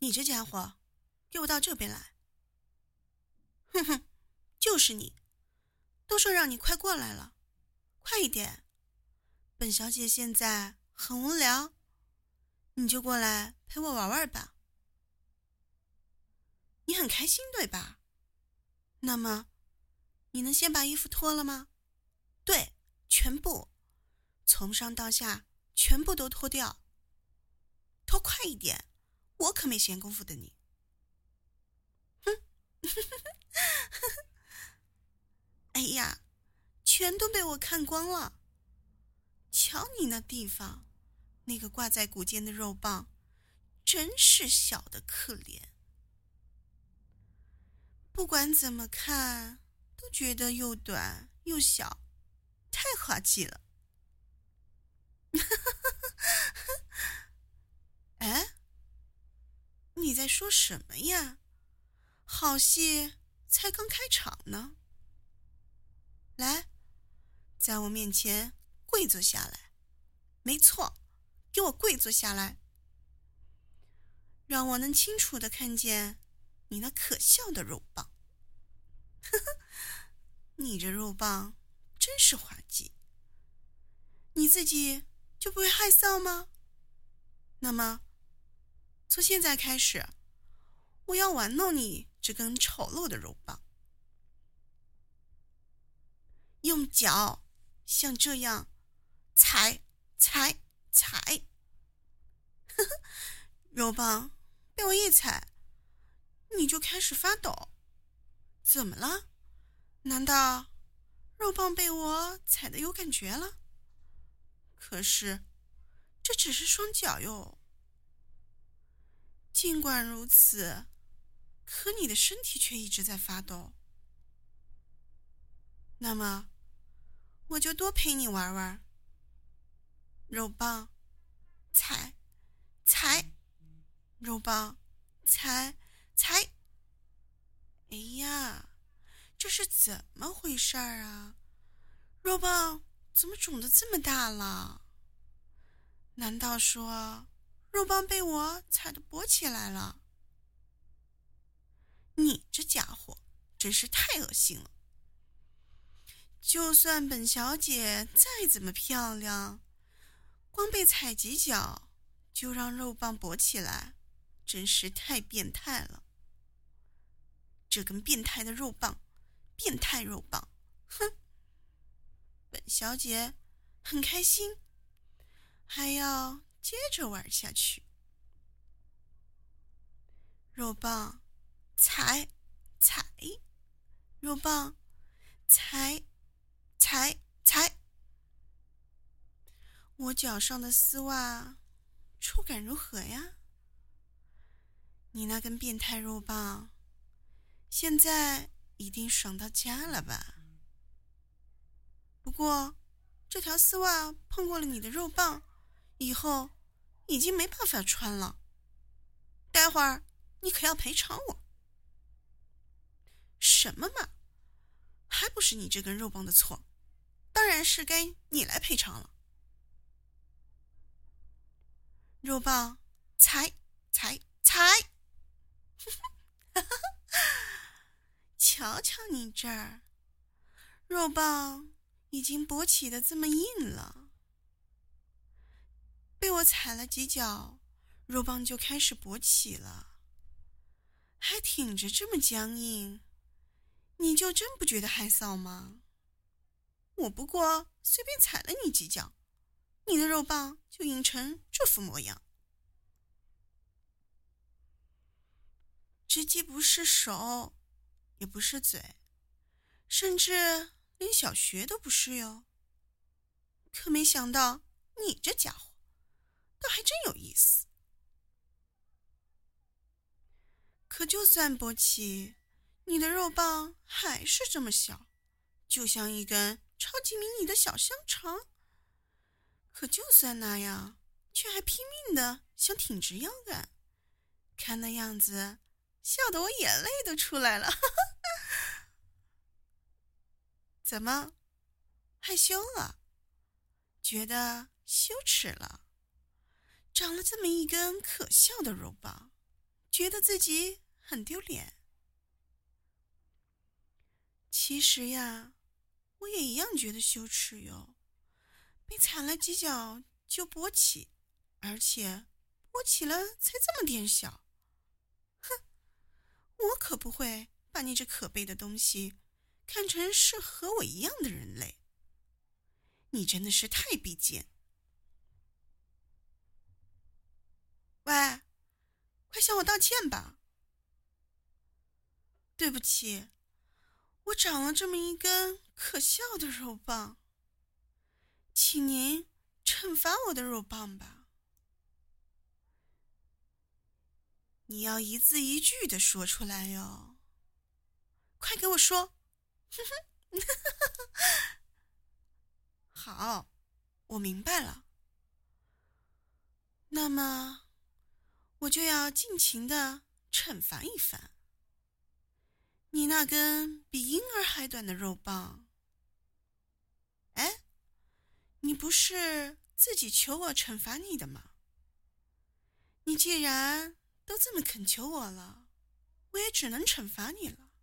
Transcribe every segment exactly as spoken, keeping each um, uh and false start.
你这家伙，给我到这边来！哼哼，就是你，都说让你快过来了，快一点！本小姐现在很无聊，你就过来陪我玩玩吧。你很开心对吧？那么，你能先把衣服脱了吗？对，全部，从上到下全部都脱掉。脱快一点，我可没闲工夫的你。哼，哎呀，全都被我看光了。瞧你那地方，那个挂在骨间的肉棒，真是小的可怜。不管怎么看，都觉得又短又小，太滑稽了。哎，你在说什么呀？好戏才刚开场呢。来，在我面前跪坐下来。没错，给我跪坐下来，让我能清楚地看见你那可笑的肉棒。呵呵，你这肉棒真是滑稽。你自己就不会害臊吗？那么，从现在开始，我要玩弄你这根丑陋的肉棒。用脚像这样踩踩踩。呵呵，肉棒被我一踩，你就开始发抖。怎么了？难道肉棒被我踩得有感觉了？可是这只是双脚哟。尽管如此，可你的身体却一直在发抖。那么我就多陪你玩玩。肉棒踩踩，肉棒踩踩。哎呀，这是怎么回事儿啊？肉棒怎么肿得这么大了？难道说肉棒被我踩得勃起来了？你这家伙真是太恶心了！就算本小姐再怎么漂亮，光被踩几脚就让肉棒勃起来，真是太变态了。这根变态的肉棒，变态肉棒，哼！本小姐很开心，还要接着玩下去。肉棒踩踩，肉棒踩踩踩。我脚上的丝袜触感如何呀？你那根变态肉棒现在一定爽到家了吧？不过这条丝袜碰过了你的肉棒，以后已经没办法穿了。待会儿你可要赔偿我。什么嘛，还不是你这根肉棒的错，当然是该你来赔偿了。肉棒踩踩踩。瞧瞧你这儿，肉棒已经勃起的这么硬了，被我踩了几脚，肉棒就开始勃起了，还挺着这么僵硬，你就真不觉得害臊吗？我不过随便踩了你几脚，你的肉棒就硬成这副模样。这既不是手，也不是嘴，甚至连小穴都不是哟。可没想到你这家伙倒还真有意思。可就算勃起，你的肉棒还是这么小，就像一根超级迷你的小香肠。可就算那样，却还拼命的想挺直腰杆，看那样子，笑得我眼泪都出来了。怎么，害羞了？觉得羞耻了？长了这么一根可笑的肉棒， 觉得自己很丢脸。其实呀，我也一样觉得羞耻哟，被踩了几脚就勃起，而且勃起了才这么点小。哼，我可不会把你这可悲的东西看成是和我一样的人类。你真的是太卑贱。喂，快向我道歉吧。对不起，我长了这么一根可笑的肉棒，请您惩罚我的肉棒吧。你要一字一句的说出来哟，快给我说。好，我明白了。那么，我就要尽情的惩罚一番。你那根比婴儿还短的肉棒，哎，你不是自己求我惩罚你的吗？你既然都这么恳求我了，我也只能惩罚你了。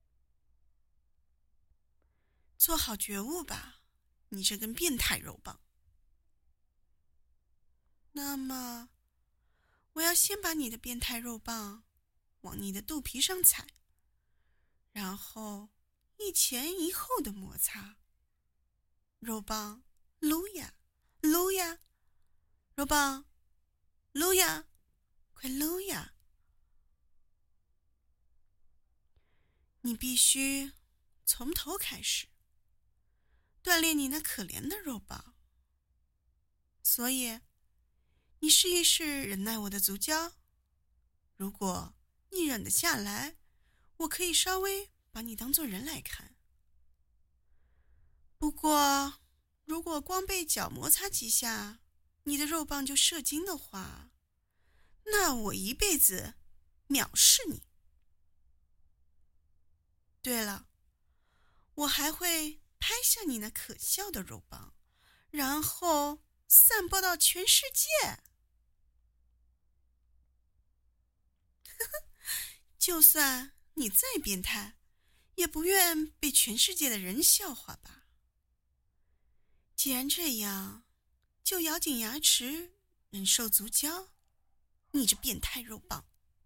做好觉悟吧，你这根变态肉棒。那么，我要先把你的变态肉棒往你的肚皮上踩，然后一前一后的摩擦。肉棒，撸呀，撸呀，肉棒，撸呀，快撸呀！你必须从头开始锻炼你那可怜的肉棒。所以，你试一试忍耐我的足交。如果你忍得下来，我可以稍微把你当作人来看。不过，如果光被脚摩擦几下，你的肉棒就射精的话，那我一辈子藐视你。对了，我还会拍下你那可笑的肉棒，然后散播到全世界。就算你再变态，也不愿被全世界的人笑话吧。既然这样，就咬紧牙齿忍受足交，你这变态肉棒。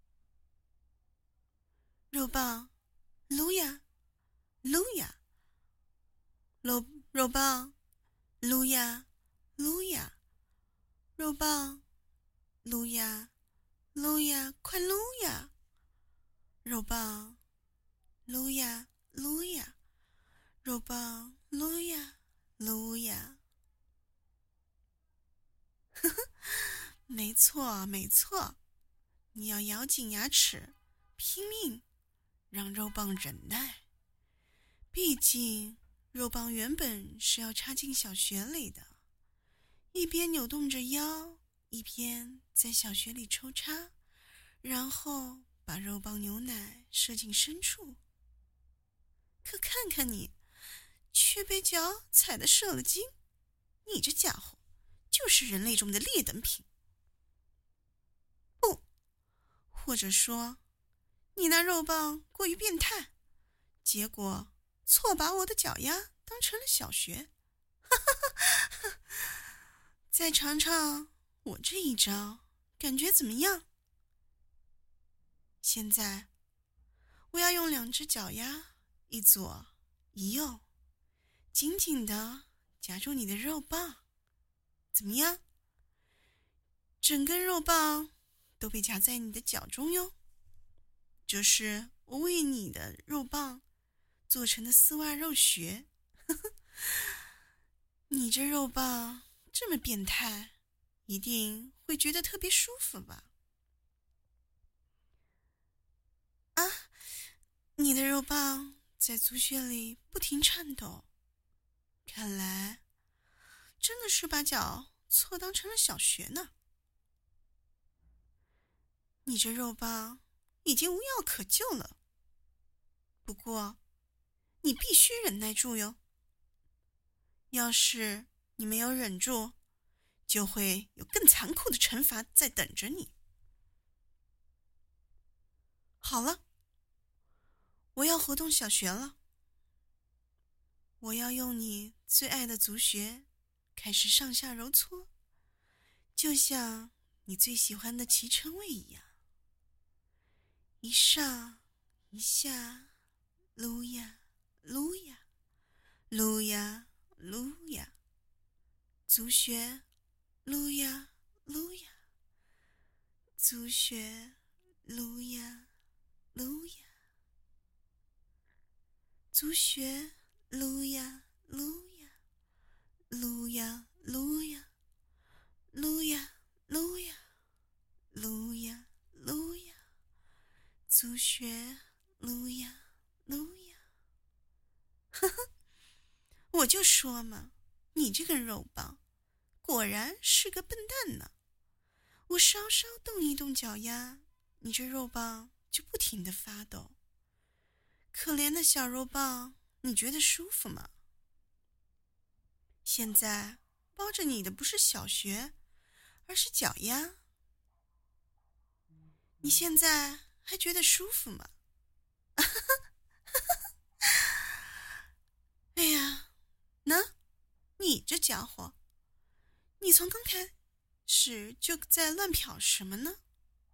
肉棒，撸呀，撸呀，肉肉棒，撸呀，撸呀，肉棒，撸呀，撸呀，快撸呀！肉棒，撸呀，撸呀，肉棒，撸呀，撸呀。呵呵，没错，没错，你要咬紧牙齿，拼命让肉棒忍耐。毕竟，肉棒原本是要插进小穴里的，一边扭动着腰，一边在小穴里抽插，然后把肉棒牛奶射进深处。可看看你，却被脚踩得射了精，你这家伙就是人类中的劣等品。不，或者说，你那肉棒过于变态，结果错把我的脚丫当成了小穴。再尝尝我这一招，感觉怎么样？现在，我要用两只脚丫，一左一右，紧紧地夹住你的肉棒。怎么样？整根肉棒都被夹在你的脚中哟。这是我为你的肉棒做成的丝袜肉穴。你这肉棒这么变态，一定会觉得特别舒服吧？啊，你的肉棒在足穴里不停颤抖，看来真的是把脚错当成了小穴呢。你这肉棒已经无药可救了，不过你必须忍耐住哟。要是你没有忍住，就会有更残酷的惩罚在等着你。 好了，我要活动小穴了。我要用你最爱的足穴开始上下揉搓，就像你最喜欢的脐橙位一样，一上一下，撸呀撸呀撸呀撸呀，足穴撸呀撸呀，足穴撸呀撸呀，足穴撸呀撸呀撸呀撸呀撸呀撸呀撸呀撸呀，足穴撸呀撸呀。呵呵，我就说嘛，你这个肉棒果然是个笨蛋呢。我稍稍动一动脚丫，你这肉棒就不停地发抖。可怜的小肉棒，你觉得舒服吗？现在包着你的不是小穴，而是脚丫。你现在还觉得舒服吗？哎呀，喏，你这家伙，你从刚开始就在乱瞟什么呢？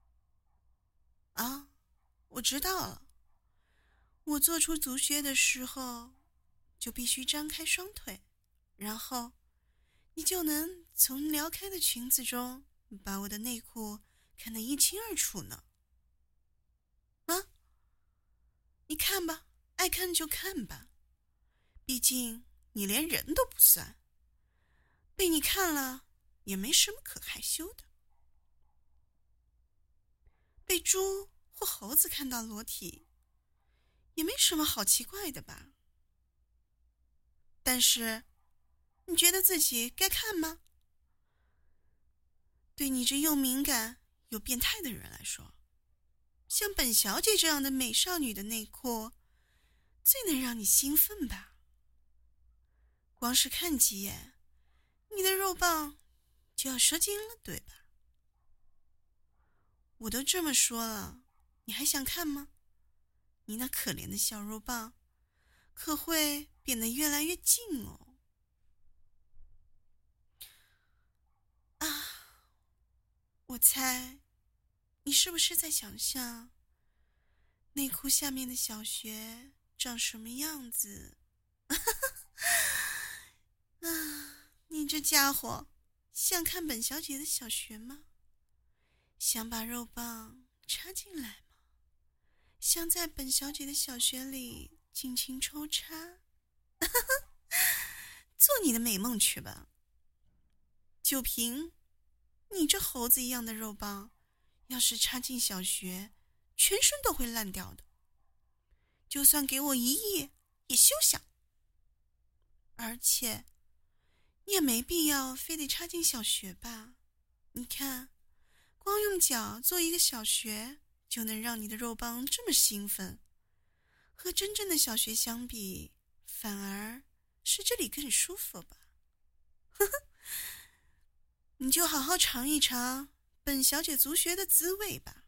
啊，我知道了。我做出足穴的时候，就必须张开双腿，然后你就能从撩开的裙子中把我的内裤看得一清二楚呢。啊，你看吧，爱看就看吧，毕竟你连人都不算，被你看了也没什么可害羞的。被猪或猴子看到裸体，也没什么好奇怪的吧？但是，你觉得自己该看吗？对你这又敏感又变态的人来说，像本小姐这样的美少女的内裤，最能让你兴奋吧？光是看几眼，你的肉棒就要射精了，对吧？我都这么说了，你还想看吗？你那可怜的小肉棒，可会变得越来越近哦。啊，我猜，你是不是在想象内裤下面的小穴长什么样子？啊，你这家伙，想看本小姐的小穴吗？想把肉棒插进来吗？想在本小姐的小穴里尽情抽插？做你的美梦去吧。就凭你这猴子一样的肉棒，要是插进小穴，全身都会烂掉的。就算给我一亿，也休想。而且，你也没必要非得插进小穴吧？你看，光用脚做一个小穴，就能让你的肉棒这么兴奋。和真正的小穴相比，反而是这里更舒服吧？呵呵，你就好好尝一尝本小姐足穴的滋味吧。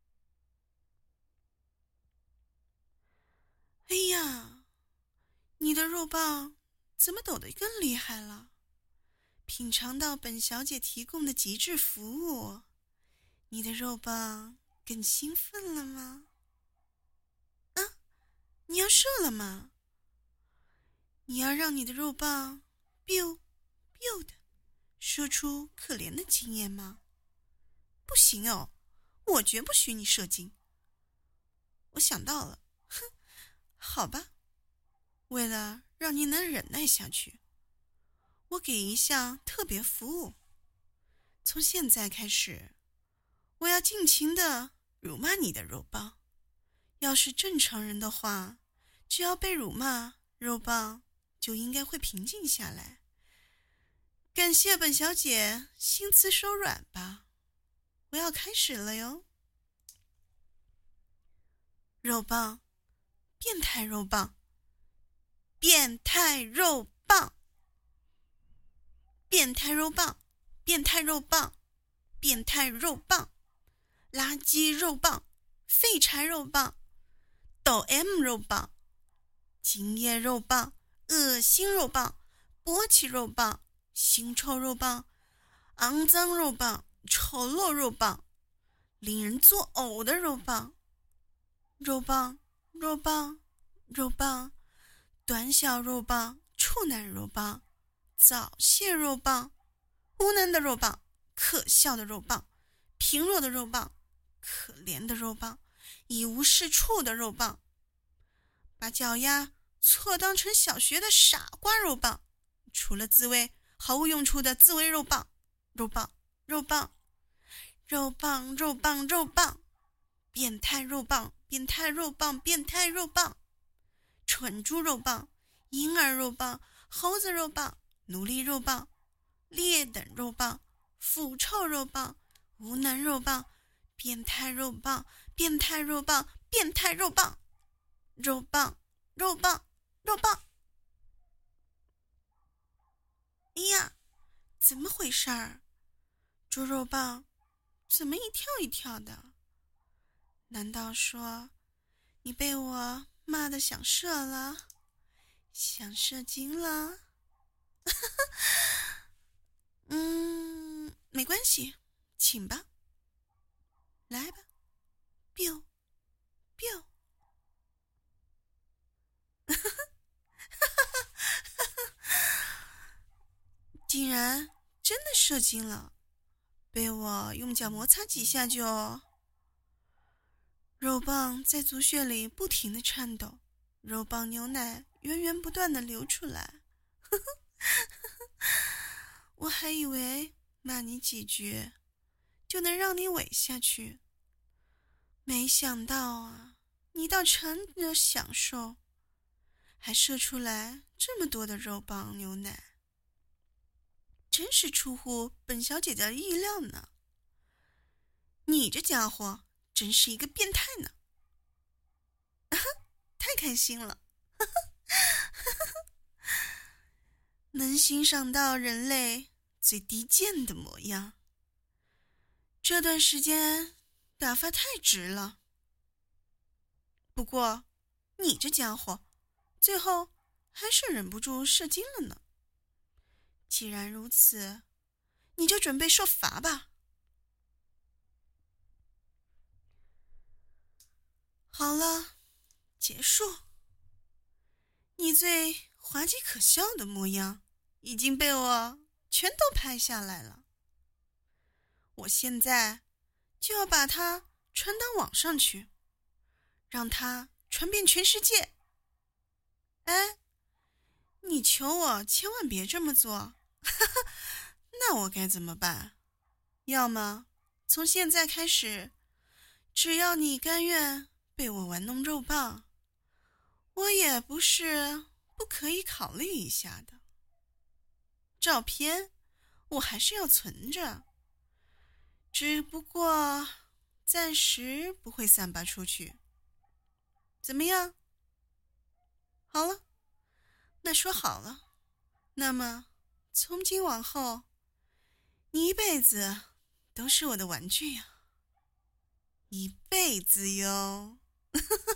哎呀，你的肉棒怎么抖得更厉害了？品尝到本小姐提供的极致服务，你的肉棒更兴奋了吗？啊，你要射了吗？你要让你的肉棒 biu biu 的射出可怜的精液吗？不行哦，我绝不许你射精。我想到了，哼，好吧，为了让你能忍耐下去，我给一项特别服务。从现在开始，我要尽情的辱骂你的肉棒。要是正常人的话，只要被辱骂，肉棒就应该会平静下来。感谢本小姐心慈手软吧，我要开始了哟。肉棒，变态肉棒，变态肉棒，变态肉棒，变态肉棒，变态肉棒，垃圾肉棒， 废柴肉棒、抖 M 肉棒、精液肉棒、恶心肉棒、勃起肉棒、腥臭肉棒、肮脏肉棒、丑陋肉棒、令人作呕的肉棒、肉棒、肉棒、肉棒、短小肉棒、处男肉棒、早泄肉棒、无能的肉棒、可笑的肉棒、贫弱的肉棒、可怜的肉棒、一无是处的肉棒，把脚丫错当成小学的傻瓜肉棒，除了自慰毫无用处的自慰肉棒，肉棒，肉棒，肉棒，肉棒，肉棒，变态肉棒，变态肉棒，变态肉棒，蠢猪肉棒，婴儿肉棒，猴子肉棒，奴隶肉棒，劣等肉棒，腐臭肉棒，无能肉棒，变态肉棒，变态肉棒，变态肉棒，肉棒，肉棒，肉棒。哎呀，怎么回事儿？猪肉棒怎么一跳一跳的？难道说你被我骂得想射了，想射精了？嗯，没关系，请吧，来吧 ，biu biu。竟然真的射精了，被我用脚摩擦几下就……肉棒在足穴里不停地颤抖，肉棒牛奶源源不断地流出来。我还以为骂你几句就能让你萎下去，没想到啊，你倒真的享受，还射出来这么多的肉棒牛奶，真是出乎本小姐的意料呢。你这家伙真是一个变态呢！太开心了，能欣赏到人类最低贱的模样。这段时间打发太值了。不过，你这家伙最后还是忍不住射精了呢。既然如此，你就准备受罚吧。好了，结束。你最滑稽可笑的模样已经被我全都拍下来了。我现在就要把它传到网上去，让它传遍全世界。哎，你求我千万别这么做，那我该怎么办？要么从现在开始，只要你甘愿被我玩弄肉棒，我也不是不可以考虑一下的。照片我还是要存着，只不过暂时不会散发出去。怎么样？好了，那说好了，那么从今往后，你一辈子都是我的玩具呀，一辈子哟。